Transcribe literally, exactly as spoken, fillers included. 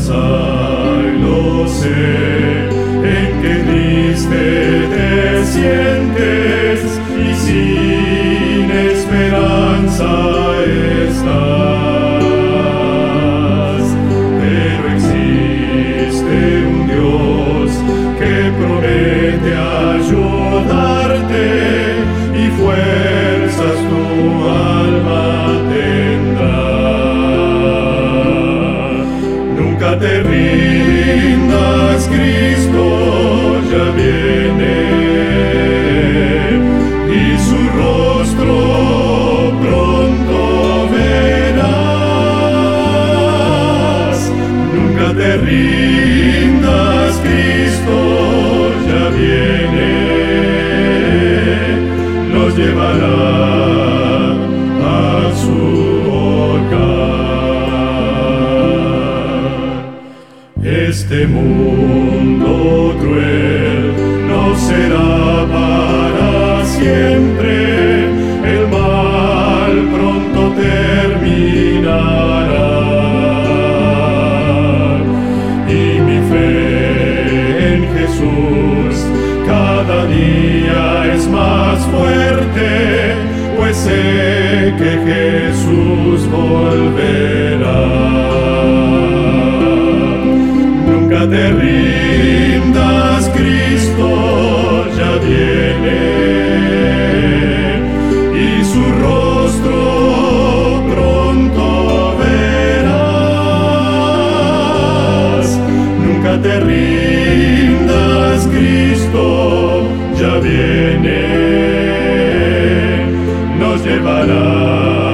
esperanza, y lo sé, en qué triste te sientes y sin esperanza estás. Pero existe un Dios que promete ayudarte y fuerzas tu alma tendrá. Nunca te rindas, Cristo ya viene, y su rostro pronto verás. Nunca te rindas, Cristo ya viene, nos llevará a su hogar. Este mundo cruel no será para siempre, el mal pronto terminará. Y mi fe en Jesús cada día es más fuerte, pues sé que Jesús volverá. Nunca te rindas, Cristo ya viene, y su rostro pronto verás. Nunca te rindas, Cristo ya viene, nos llevará